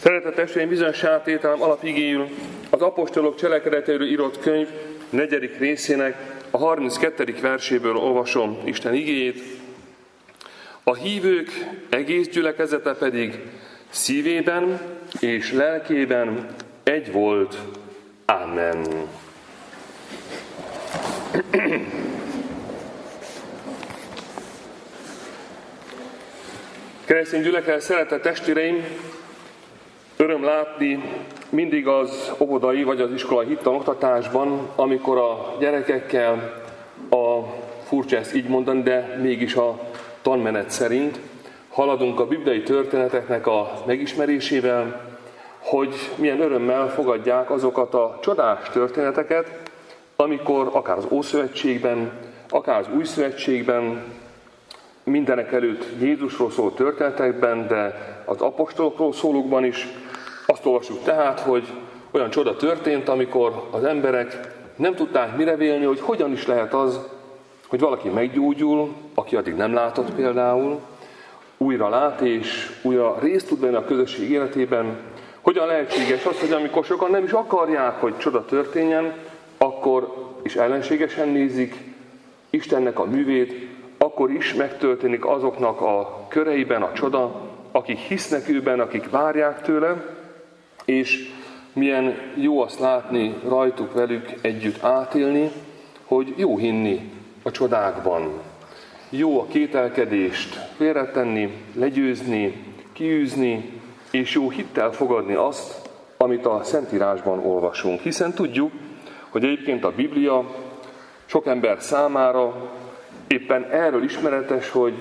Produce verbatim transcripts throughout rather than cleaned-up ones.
Szeretett testvéreim, bizonyos átételem alapigéül az apostolok cselekedeteiről írott könyv negyedik részének a harminckettedik verséből olvasom Isten igéjét. A hívők egész gyülekezete pedig szívében és lelkében egy volt. Amen. Keresztény gyülekezet, szeretett testvéreim, öröm látni mindig az óvodai vagy az iskolai hittanoktatásban, amikor a gyerekekkel a, furcsa ezt így mondani, de mégis a tanmenet szerint haladunk a bibliai történeteknek a megismerésével, hogy milyen örömmel fogadják azokat a csodás történeteket, amikor akár az Ószövetségben, akár az Új Szövetségben, mindenek előtt Jézusról szóló történetekben, de az apostolokról szólókban is azt olvassuk tehát, hogy olyan csoda történt, amikor az emberek nem tudták mire vélni, hogy hogyan is lehet az, hogy valaki meggyógyul, aki addig nem látott például, újra lát és újra részt tud venni a közösség életében. Hogyan lehetséges az, hogy amikor sokan nem is akarják, hogy csoda történjen, akkor is ellenségesen nézik Istennek a művét, akkor is megtörténik azoknak a köreiben a csoda, akik hisznek őben, akik várják tőle, és milyen jó azt látni, rajtuk velük együtt átélni, hogy jó hinni a csodákban. Jó a kételkedést félretenni, legyőzni, kiűzni, és jó hittel fogadni azt, amit a Szentírásban olvasunk. Hiszen tudjuk, hogy egyébként a Biblia sok ember számára éppen erről ismeretes, hogy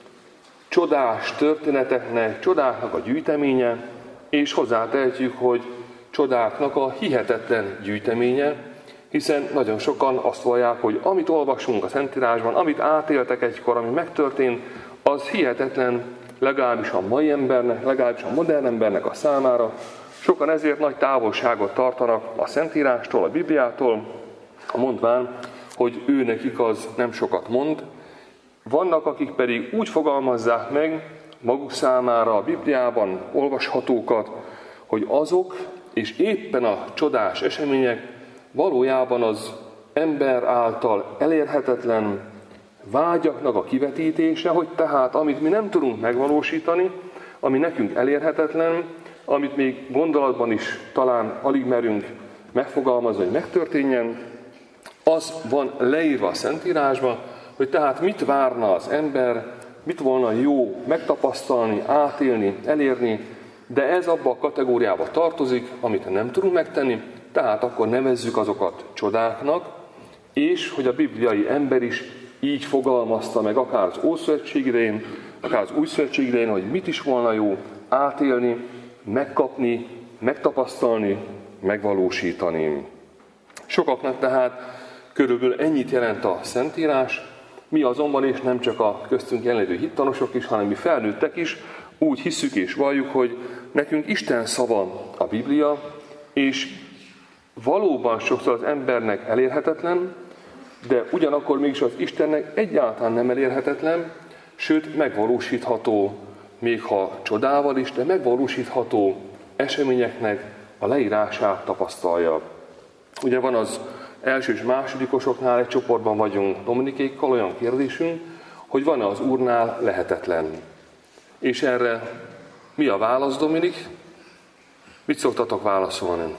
csodás történeteknek, csodáknak a gyűjteménye, és hozzátehetjük, hogy csodáknak a hihetetlen gyűjteménye, hiszen nagyon sokan azt vallják, hogy amit olvasunk a Szentírásban, amit átéltek egykor, ami megtörtént, az hihetetlen, legalábbis a mai embernek, legalábbis a modern embernek a számára. Sokan ezért nagy távolságot tartanak a Szentírástól, a Bibliától, mondván, hogy ő nekik az nem sokat mond. Vannak, akik pedig úgy fogalmazzák meg maguk számára a Bibliában olvashatókat, hogy azok, és éppen a csodás események valójában az ember által elérhetetlen vágyaknak a kivetítése, hogy tehát amit mi nem tudunk megvalósítani, ami nekünk elérhetetlen, amit még gondolatban is talán alig merünk megfogalmazni, hogy megtörténjen, az van leírva a Szentírásban, hogy tehát mit várna az ember, mit volna jó megtapasztalni, átélni, elérni, de ez abba a kategóriába tartozik, amit nem tudunk megtenni, tehát akkor nevezzük azokat csodáknak, és hogy a bibliai ember is így fogalmazta meg akár az Ószövetség idején, akár az Új Szövetség idején, hogy mit is volna jó átélni, megkapni, megtapasztalni, megvalósítani. Sokaknak tehát körülbelül ennyit jelent a Szentírás, mi azonban, és nem csak a köztünk jelenlévő hittanosok is, hanem mi felnőttek is, úgy hisszük és valljuk, hogy nekünk Isten szava a Biblia, és valóban sokszor az embernek elérhetetlen, de ugyanakkor mégis az Istennek egyáltalán nem elérhetetlen, sőt megvalósítható, még ha csodával is, de megvalósítható eseményeknek a leírását tapasztalja. Ugye van az első és másodikosoknál, egy csoportban vagyunk dominikékkal, olyan kérdésünk, hogy van-e az Úrnál lehetetlen. És erre mi a válasz, Dominik? Mit szoktatok válaszolni?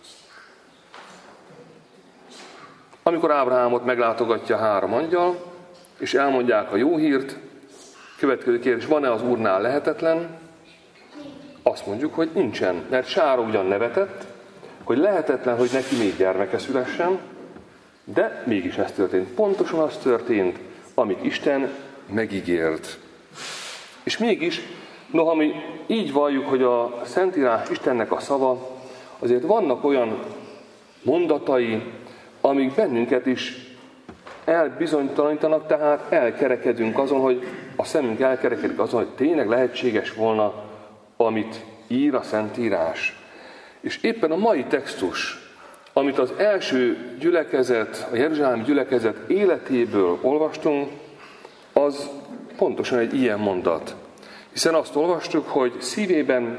Amikor Ábrahámot meglátogatja három angyal, és elmondják a jó hírt, következő kérdés, van-e az Úrnál lehetetlen? Azt mondjuk, hogy nincsen, mert Sára ugyan nevetett, hogy lehetetlen, hogy neki még gyermeke szülessen, de mégis ez történt. Pontosan az történt, amit Isten megígért. És mégis, noha mi így valljuk, hogy a Szentírás Istennek a szava, azért vannak olyan mondatai, amik bennünket is elbizonytalanítanak, tehát elkerekedünk azon, hogy a szemünk elkerekedik azon, hogy tényleg lehetséges volna, amit ír a Szentírás. És éppen a mai textus, amit az első gyülekezet, a jeruzsálemi gyülekezet életéből olvastunk, az pontosan egy ilyen mondat. Hiszen azt olvastuk, hogy szívében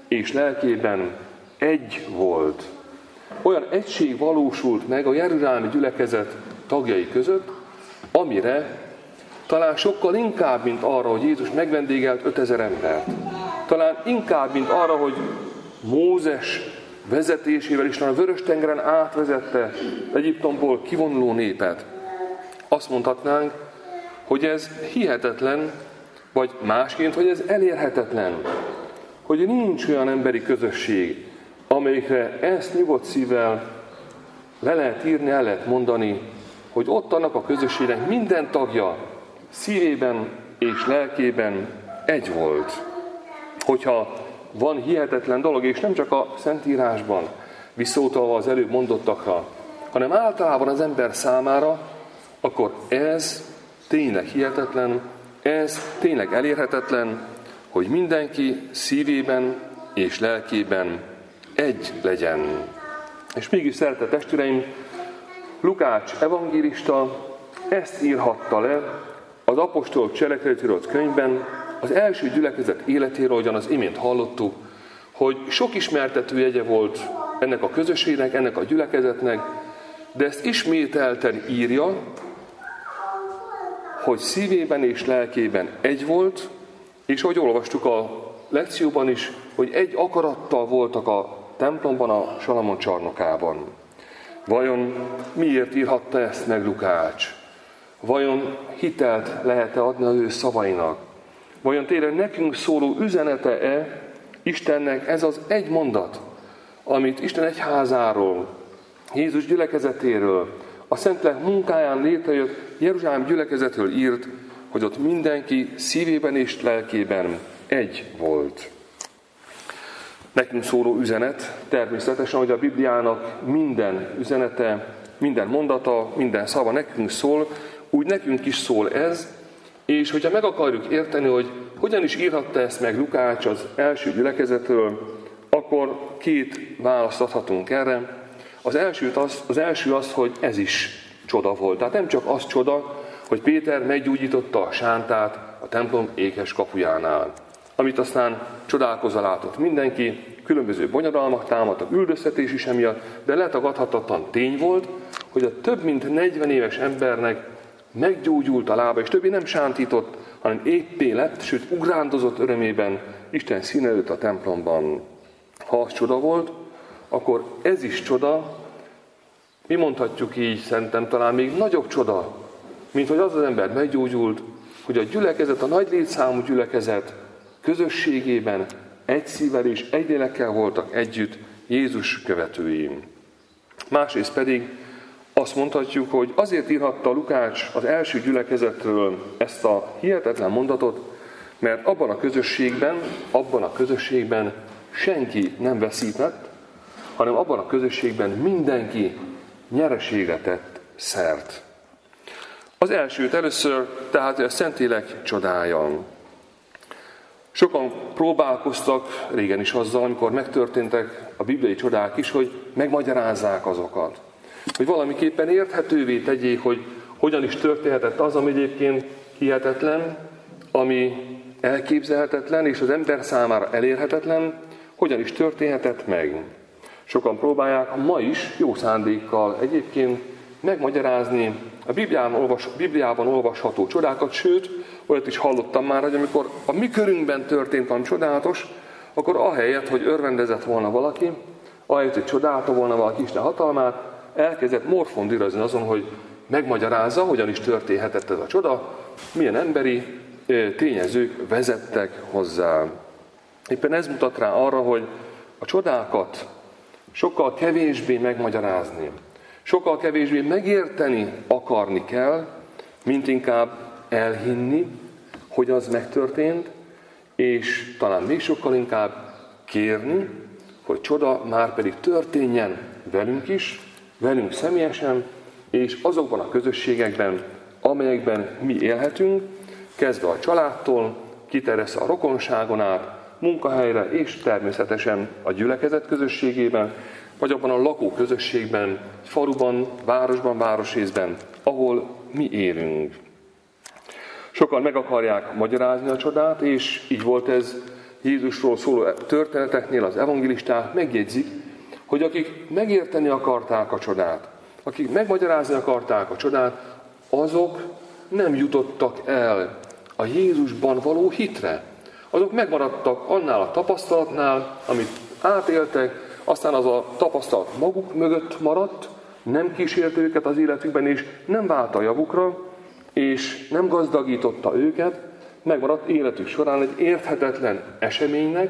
és lelkében egy volt. Olyan egység valósult meg a jeruzsálemi gyülekezet tagjai között, amire talán sokkal inkább, mint arra, hogy Jézus megvendégelt ötezer embert. Talán inkább, mint arra, hogy Mózes vezetésével Isten a Vörös-tengeren átvezette Egyiptomból kivonuló népet. Azt mondhatnánk, hogy ez hihetetlen, vagy másként, hogy ez elérhetetlen. Hogy nincs olyan emberi közösség, amelyikre ezt nyugodt szívvel le lehet írni, el lehet mondani, hogy ott annak a közösségnek minden tagja szívében és lelkében egy volt. Hogyha van hihetetlen dolog, és nem csak a Szentírásban visszautalva az előbb mondottakra, hanem általában az ember számára, akkor ez tényleg hihetetlen, ez tényleg elérhetetlen, hogy mindenki szívében és lelkében egy legyen. És mégis, szeretett testvéreim, Lukács evangélista ezt írhatta le az apostolok cselekedetéről könyvben, az első gyülekezet életéről, ahogyan az imént hallottuk, hogy sok ismertető jegye volt ennek a közösségnek, ennek a gyülekezetnek, de ezt ismételten írja, hogy szívében és lelkében egy volt, és ahogy olvastuk a lekcióban is, hogy egy akarattal voltak a templomban, a Salamon csarnokában. Vajon miért írhatta ezt meg Lukács? Vajon hitelt lehet-e adni az ő szavainak? Vajon tényleg nekünk szóló üzenete-e Istennek ez az egy mondat, amit Isten egyházáról, Jézus gyülekezetéről, a Szentlélek munkáján létrejött Jeruzsálem gyülekezetről írt, hogy ott mindenki szívében és lelkében egy volt. Nekünk szóló üzenet, természetesen, hogy a Bibliának minden üzenete, minden mondata, minden szava nekünk szól, úgy nekünk is szól ez, és hogyha meg akarjuk érteni, hogy hogyan is írhatta ezt meg Lukács az első gyülekezetről, akkor két választ adhatunk erre. Az, elsőt az, az első az, hogy ez is csoda volt. Tehát nem csak az csoda, hogy Péter meggyógyította a sántát a templom ékes kapujánál, amit aztán csodálkozva látott mindenki, különböző bonyodalmak támadtak, üldöztetés is emiatt, de letagadhatatlan tény volt, hogy a több mint negyven éves embernek meggyógyult a lába, és többé nem sántított, hanem éppé lett, sőt ugrándozott örömében Isten színe előtt a templomban. Ha az csoda volt, akkor ez is csoda, mi mondhatjuk így, szerintem talán még nagyobb csoda, mint hogy az az ember meggyógyult, hogy a gyülekezet, a nagy létszámú gyülekezet közösségében egy szívvel és egy lélekkel voltak együtt Jézus követői. Másrészt pedig azt mondhatjuk, hogy azért írhatta Lukács az első gyülekezetről ezt a hihetetlen mondatot, mert abban a közösségben, abban a közösségben senki nem veszített, hanem abban a közösségben mindenki nyereségre tett szert. Az elsőt először, tehát a Szentlélek csodája. Sokan próbálkoztak régen is azzal, amikor megtörténtek a bibliai csodák is, hogy megmagyarázzák azokat. Hogy valamiképpen érthetővé tegyék, hogy hogyan is történhetett az, ami egyébként hihetetlen, ami elképzelhetetlen, és az ember számára elérhetetlen, hogyan is történhetett meg. Sokan próbálják ma is jó szándékkal egyébként megmagyarázni a Bibliában, olvas, Bibliában olvasható csodákat, sőt, olyat is hallottam már, hogy amikor a mi körünkben történt valami csodálatos, akkor ahelyett, hogy örvendezett volna valaki, ahelyett, hogy csodálta volna valaki Isten hatalmát, elkezdett morfondírozni azon, hogy megmagyarázza, hogyan is történhetett ez a csoda, milyen emberi tényezők vezettek hozzá. Éppen ez mutat rá arra, hogy a csodákat sokkal kevésbé megmagyarázni, sokkal kevésbé megérteni akarni kell, mint inkább elhinni, hogy az megtörtént, és talán még sokkal inkább kérni, hogy csoda már pedig történjen velünk is, velünk személyesen, és azokban a közösségekben, amelyekben mi élhetünk, kezdve a családtól, kiterjesztve a rokonságon át, munkahelyre, és természetesen a gyülekezet közösségében, vagy abban a lakóközösségben, faluban, városban, városrészben, ahol mi élünk. Sokan meg akarják magyarázni a csodát, és így volt ez Jézusról szóló történeteknél az evangélisták megjegyzik, hogy akik megérteni akarták a csodát, akik megmagyarázni akarták a csodát, azok nem jutottak el a Jézusban való hitre. Azok megmaradtak annál a tapasztalatnál, amit átéltek, aztán az a tapasztalat maguk mögött maradt, nem kísérte őket az életükben, és nem vált a javukra, és nem gazdagította őket, megmaradt életük során egy érthetetlen eseménynek,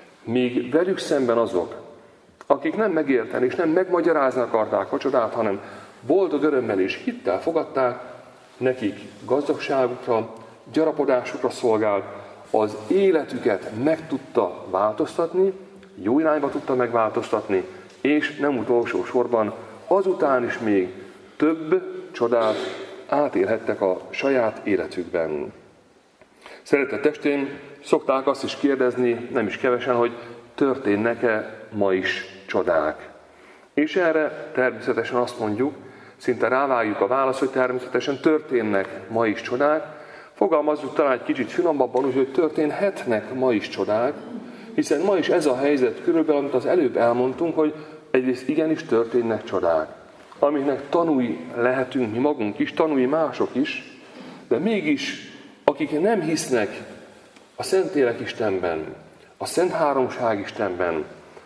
míg velük szemben azok, akik nem megérteni és nem megmagyarázni akarták a csodát, hanem boldog örömmel és hittel fogadták, nekik gazdagságukra, gyarapodásukra szolgált, az életüket meg tudta változtatni, jó irányba tudta megváltoztatni, és nem utolsó sorban azután is még több csodát átélhettek a saját életükben. Szeretett testvéreim, szokták azt is kérdezni, nem is kevesen, hogy történnek-e ma is csodák. És erre természetesen azt mondjuk, szinte rávágjuk a választ, hogy természetesen történnek ma is csodák. Fogalmazzuk talán egy kicsit finomabban úgy, hogy történhetnek ma is csodák, hiszen ma is ez a helyzet körülbelül, amit az előbb elmondtunk, hogy egyrészt igenis történnek csodák, amiknek tanúi lehetünk mi magunk is, tanúi mások is, de mégis akik nem hisznek a Szentlélek Istenben, a Szent Háromság Istenben,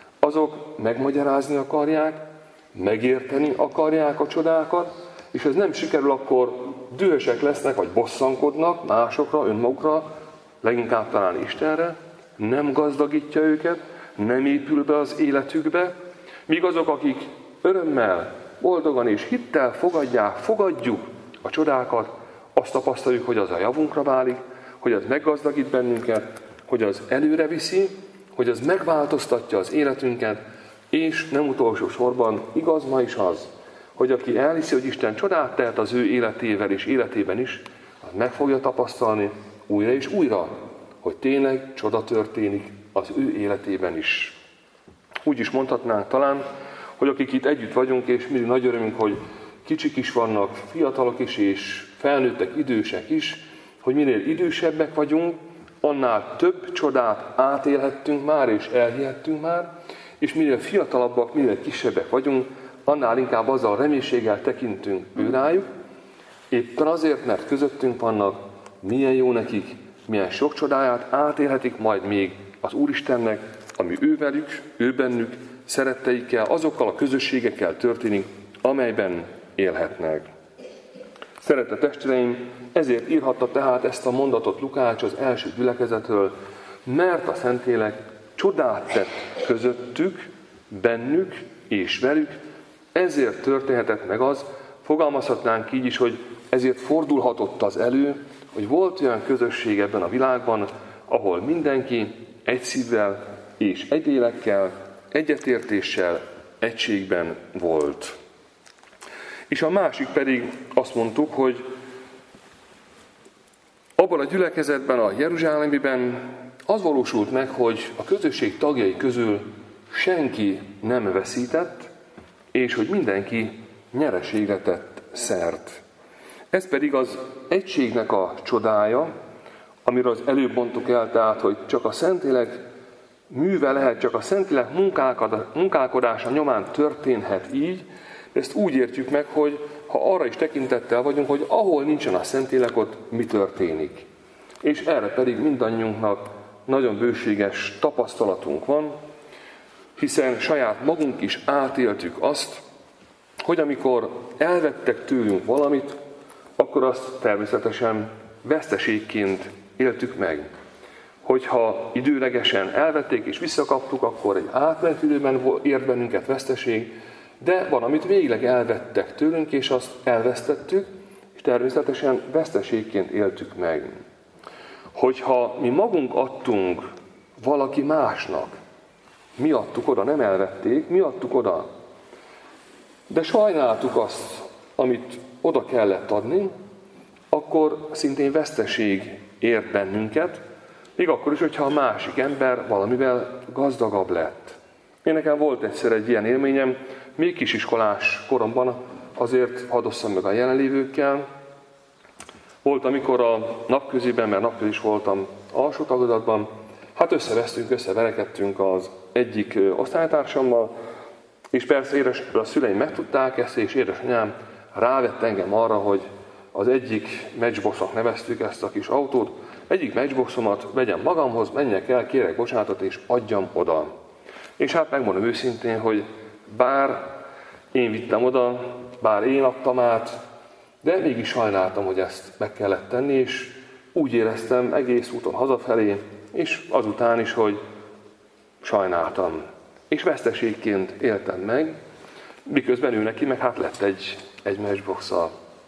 azok megmagyarázni akarják, megérteni akarják a csodákat, és ez nem sikerül, akkor dühösek lesznek, vagy bosszankodnak másokra, önmagukra, leginkább talán Istenre, nem gazdagítja őket, nem épül be az életükbe, míg azok, akik örömmel, boldogan és hittel fogadják, fogadjuk a csodákat, azt tapasztaljuk, hogy az a javunkra válik, hogy az meggazdagít bennünket, hogy az előre viszi, hogy az megváltoztatja az életünket, és nem utolsó sorban igaz ma is az, hogy aki elhiszi, hogy Isten csodát tehet az ő életével és életében is, az meg fogja tapasztalni újra és újra, hogy tényleg csoda történik az ő életében is. Úgy is mondhatnánk talán, hogy akik itt együtt vagyunk, és mindig nagy örömünk, hogy kicsik is vannak, fiatalok is, és felnőttek, idősek is, hogy minél idősebbek vagyunk, annál több csodát átélhettünk már, és elhihettünk már, és minél fiatalabbak, minél kisebbek vagyunk, annál inkább azzal a reménységgel tekintünk őrájuk, éppen azért, mert közöttünk vannak, milyen jó nekik, milyen sok csodáját átélhetik majd még az Úristennek, ami ő velük, ő bennük, szeretteikkel, azokkal a közösségekkel történik, amelyben élhetnek. Szeretett testvéreim, ezért írhatta tehát ezt a mondatot Lukács az első gyülekezetről, mert a Szentlélek csodát tett közöttük, bennük és velük, ezért történhetett meg az, fogalmazhatnánk így is, hogy ezért fordulhatott az elő, hogy volt olyan közösség ebben a világban, ahol mindenki egy szívvel és egy lélekkel, egyetértéssel, egységben volt. És a másik pedig azt mondtuk, hogy abban a gyülekezetben, a Jeruzsálemiben az valósult meg, hogy a közösség tagjai közül senki nem veszített, és hogy mindenki nyereségre tett szert. Ez pedig az egységnek a csodája, amiről az előbb mondtuk el, tehát, hogy csak a Szentlélek műve lehet, csak a Szentlélek munkálkodása nyomán történhet így, ezt úgy értjük meg, hogy ha arra is tekintettel vagyunk, hogy ahol nincsen a Szentlélek, ott mi történik. És erre pedig mindannyiunknak nagyon bőséges tapasztalatunk van, hiszen saját magunk is átéltük azt, hogy amikor elvettek tőlünk valamit, akkor azt természetesen veszteségként éltük meg. Hogyha időlegesen elvették és visszakaptuk, akkor egy átmeneti időben ért bennünket veszteség, de van, amit végleg elvettek tőlünk, és azt elvesztettük, és természetesen veszteségként éltük meg. Hogyha mi magunk adtunk valaki másnak, mi adtuk oda, nem elvették, mi adtuk oda, de sajnáltuk azt, amit oda kellett adni, akkor szintén veszteség ért bennünket, még akkor is, hogyha a másik ember valamivel gazdagabb lett. Én nekem volt egyszer egy ilyen élményem, még kisiskolás koromban, azért hadd osszam meg a jelenlévőkkel. Volt, amikor a napköziben, mert napközi is voltam alsó tagodatban, Hát összevesztünk, összeverekedtünk az egyik osztálytársammal, és persze édes, a szüleim megtudták ezt, és édesanyám rávett engem arra, hogy az egyik matchboxnak neveztük ezt a kis autót, egyik matchboxomat vegyem magamhoz, menjek el, kérek bocsánatot, és adjam oda. És hát megmondom őszintén, hogy bár én vittem oda, bár én adtam át, de mégis sajnáltam, hogy ezt meg kellett tenni, és úgy éreztem egész úton hazafelé, és azután is, hogy sajnáltam. És veszteségként éltem meg, miközben ő neki meg hát lett egy, egy matchbox-szal.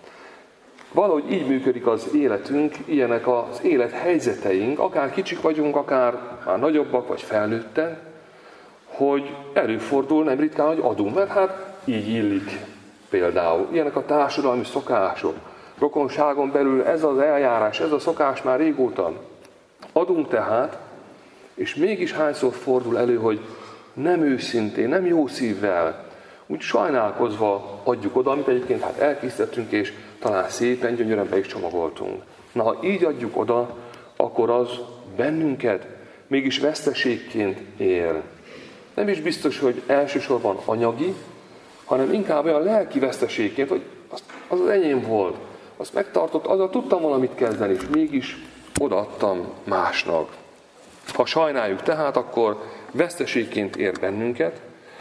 Valahogy így működik az életünk, ilyenek az élethelyzeteink, akár kicsik vagyunk, akár már nagyobbak, vagy felnőttek, hogy előfordul nem ritkán, hogy adunk, mert hát így illik például. Ilyenek a társadalmi szokások. Rokonságon belül ez az eljárás, ez a szokás már régóta. Adunk tehát, és mégis hányszor fordul elő, hogy nem őszintén, nem jó szívvel, úgy sajnálkozva adjuk oda, amit egyébként hát elkészítettünk, és talán szépen, gyönyörűen be is csomagoltunk. Na, ha így adjuk oda, akkor az bennünket mégis veszteségként él. Nem is biztos, hogy elsősorban anyagi, hanem inkább olyan lelki veszteségként, hogy az az, az enyém volt, azt megtartott, azzal tudtam valamit kezdeni, és mégis odaadtam másnak. Ha sajnáljuk tehát, akkor veszteségként ér bennünket,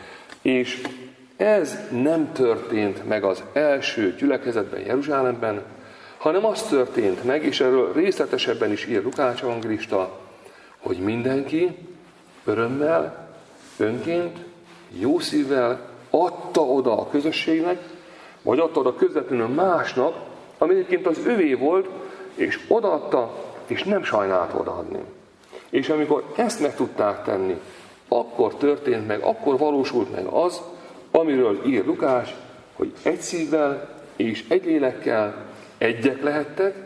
és ez nem történt meg az első gyülekezetben, Jeruzsálemben, hanem az történt meg, és erről részletesebben is ír Lukács evangélista, hogy mindenki örömmel, önként, jó szívvel adta oda a közösségnek, vagy adta oda közvetlenül másnak, ami egyébként az övé volt, és odaadta, és nem sajnált odaadni. És amikor ezt meg tudták tenni, akkor történt meg, akkor valósult meg az, amiről ír Lukács, hogy egy szívvel és egy lélekkel egyek lehettek,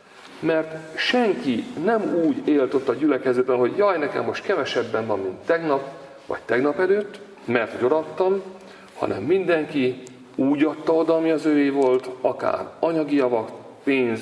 mert senki nem úgy élt ott a gyülekezetben, hogy jaj, nekem most kevesebben van, mint tegnap, vagy tegnap előtt, mert hogy odaadtam, hanem mindenki úgy adta oda, ami az őé volt, akár anyagi javak, pénz,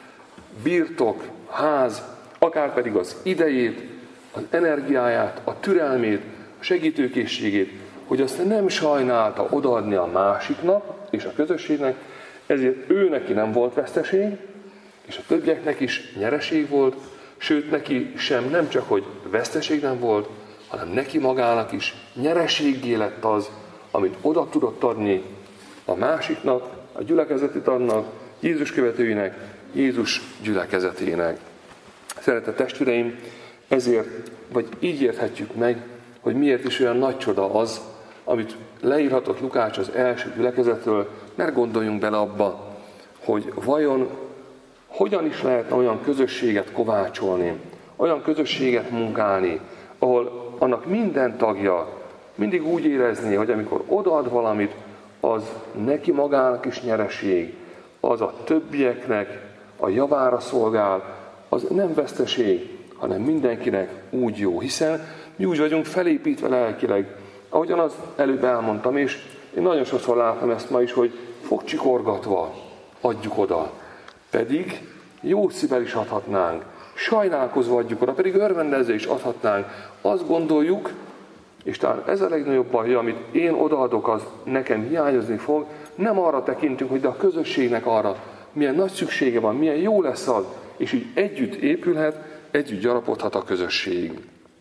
birtok, ház, akár pedig az idejét, az energiáját, a türelmét, a segítőkészségét, hogy azt nem sajnálta odaadni a másiknak és a közösségnek, ezért ő neki nem volt veszteség, és a többieknek is nyereség volt, sőt neki sem nem csak, hogy veszteség nem volt, hanem neki magának is nyereséggé lett az, amit oda tudott adni a másiknak, a gyülekezeti tagnak, Jézus követőinek, Jézus gyülekezetének. Szeretett testvéreim, ezért, vagy így érthetjük meg, hogy miért is olyan nagy csoda az, amit leírhatott Lukács az első gyülekezetről, mert gondoljunk bele abba, hogy vajon hogyan is lehetne olyan közösséget kovácsolni, olyan közösséget munkálni, ahol annak minden tagja mindig úgy érezné, hogy amikor odaad valamit, az neki magának is nyereség, az a többieknek a javára szolgál, az nem veszteség, hanem mindenkinek úgy jó, hiszen mi úgy vagyunk felépítve lelkileg, ahogyan az előbb elmondtam, és én nagyon sokszor látom ezt ma is, hogy fogcsikorgatva adjuk oda, pedig jó szívvel is adhatnánk, sajnálkozva adjuk oda, pedig örvendezve is adhatnánk. Azt gondoljuk, és talán ez a legnagyobb baj, amit én odaadok, az nekem hiányozni fog, nem arra tekintünk, hogy de a közösségnek arra milyen nagy szüksége van, milyen jó lesz az, és így együtt épülhet, együtt gyarapodhat a közösség.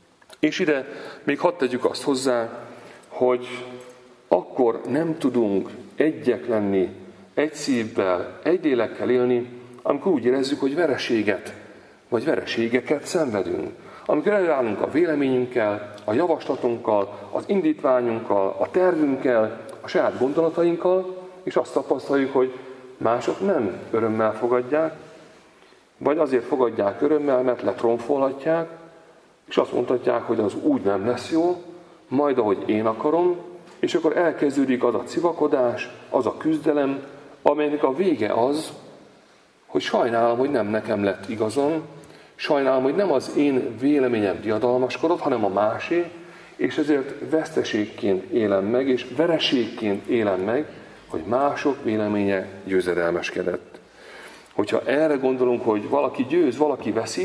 És ide még hadd tegyük azt hozzá, hogy akkor nem tudunk egyek lenni, egy szívvel, egy lélekkel élni, amikor úgy érezzük, hogy vereséget, vagy vereségeket szenvedünk. Amikor előállunk a véleményünkkel, a javaslatunkkal, az indítványunkkal, a tervünkkel, a saját gondolatainkkal, és azt tapasztaljuk, hogy mások nem örömmel fogadják, vagy azért fogadják örömmel, mert letronfolhatják, és azt mondhatják, hogy az úgy nem lesz jó, majd ahogy én akarom, és akkor elkezdődik az a civakodás, az a küzdelem, amelynek a vége az, hogy sajnálom, hogy nem nekem lett igazam, sajnálom, hogy nem az én véleményem diadalmaskodott, hanem a másé, és ezért veszteségként élem meg, és vereségként élem meg, hogy mások véleménye győzedelmeskedett. Hogyha erre gondolunk, hogy valaki győz, valaki veszít,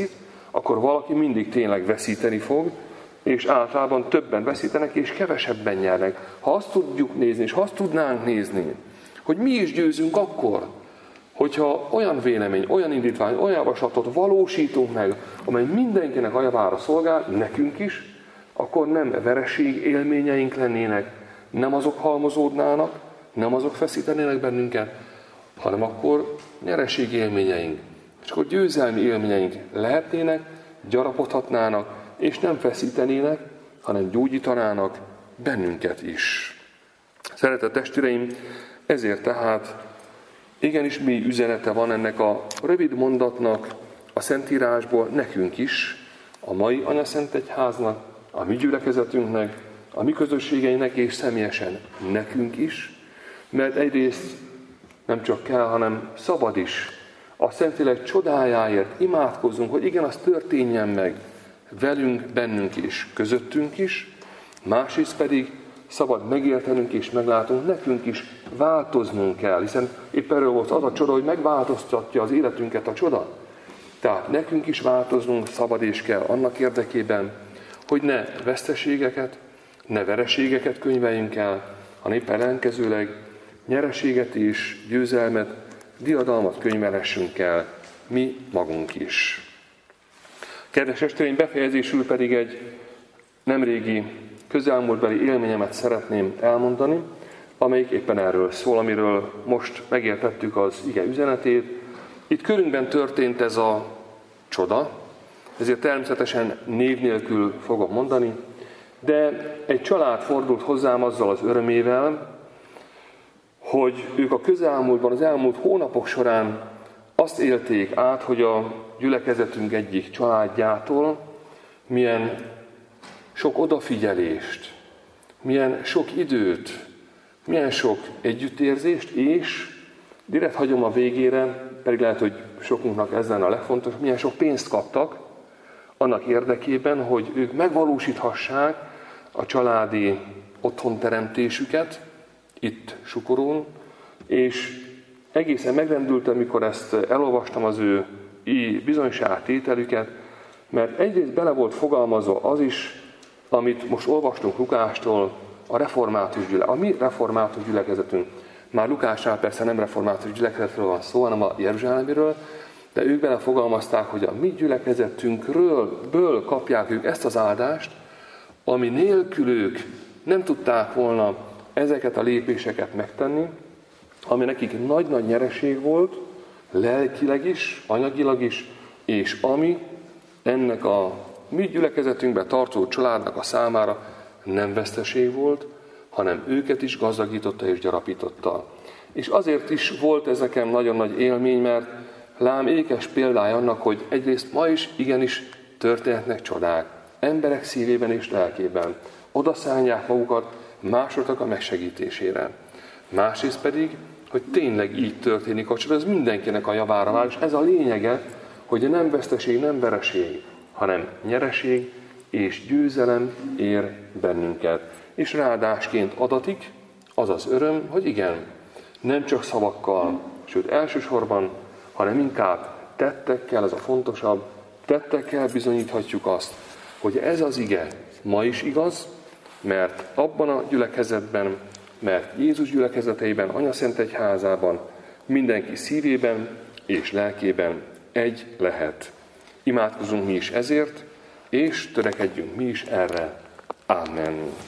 akkor valaki mindig tényleg veszíteni fog, és általában többen veszítenek, és kevesebben nyernek. Ha azt tudjuk nézni, és ha azt tudnánk nézni, hogy mi is győzünk akkor, hogyha olyan vélemény, olyan indítvány, olyan javaslatot valósítunk meg, amely mindenkinek a javára szolgál, nekünk is, akkor nem vereség élményeink lennének, nem azok halmozódnának, nem azok feszítenének bennünket, hanem akkor nyereség élményeink, és akkor győzelmi élményeink lehetnének, gyarapodhatnának, és nem feszítenének, hanem gyógyítanának bennünket is. Szeretett testvéreim, ezért tehát igenis mély üzenete van ennek a rövid mondatnak a Szentírásból nekünk is, a mai Anyaszent Egyháznak, a mi gyülekezetünknek, a mi közösségeinek és személyesen nekünk is, mert egyrészt nem csak kell, hanem szabad is a Szentlélek csodájáért imádkozzunk, hogy igen, az történjen meg velünk, bennünk is, közöttünk is, másrészt pedig szabad megértenünk és meglátunk, nekünk is változnunk kell, hiszen épp erről volt az a csoda, hogy megváltoztatja az életünket a csoda. Tehát nekünk is változnunk szabad és kell annak érdekében, hogy ne veszteségeket, ne vereségeket könyveljünk el, hanem épp ellenkezőleg nyereséget és győzelmet, diadalmat könyvelhessünk el mi magunk is. Kedves testvéreim, befejezésül pedig egy nemrégi közelmúltbeli élményemet szeretném elmondani, amelyik éppen erről szól, amiről most megértettük az ige üzenetét. Itt körünkben történt ez a csoda, ezért természetesen név nélkül fogom mondani, de egy család fordult hozzám azzal az örömével, hogy ők a közelmúltban, az elmúlt hónapok során azt élték át, hogy a gyülekezetünk egyik családjától milyen sok odafigyelést, milyen sok időt, milyen sok együttérzést, és direkt hagyom a végére, pedig lehet, hogy sokunknak ez lenne a legfontosabb, milyen sok pénzt kaptak annak érdekében, hogy ők megvalósíthassák a családi otthonteremtésüket itt Sukorón, és egészen megrendültem, mikor ezt elolvastam az ő bizonyságtételüket, mert egyrészt bele volt fogalmazva az is, amit most olvastunk Lukástól, a református gyülekezet, a mi református gyülekezetünk. Már Lukásnál persze nem református gyülekezetről van szó, hanem a jeruzsálemiről, de ők belefogalmazták, hogy a mi gyülekezetünkről ből kapják ők ezt az áldást, ami nélkül ők nem tudták volna ezeket a lépéseket megtenni, ami nekik nagy-nagy nyereség volt, lelkileg is, anyagilag is, és ami ennek a mi gyülekezetünkben tartó családnak a számára nem veszteség volt, hanem őket is gazdagította és gyarapította. És azért is volt ez nekem nagyon nagy élmény, mert lám ékes példája annak, hogy egyrészt ma is igenis történhetnek csodák, emberek szívében és lelkében. Oda szánják magukat másoknak a megsegítésére. Másrészt pedig, hogy tényleg így történik a csoda, ez mindenkinek a javára vál, és ez a lényege, hogy nem veszteség, nem vereség, hanem nyereség és győzelem ér bennünket. És ráadásként adatik az az öröm, hogy igen, nem csak szavakkal, sőt elsősorban, hanem inkább tettekkel, ez a fontosabb, tettekkel bizonyíthatjuk azt, hogy ez az ige ma is igaz, mert abban a gyülekezetben, mert Jézus gyülekezeteiben, Anyaszent Egyházában, mindenki szívében és lelkében egy lehet. Imádkozunk mi is ezért, és törekedjünk mi is erre. Amen.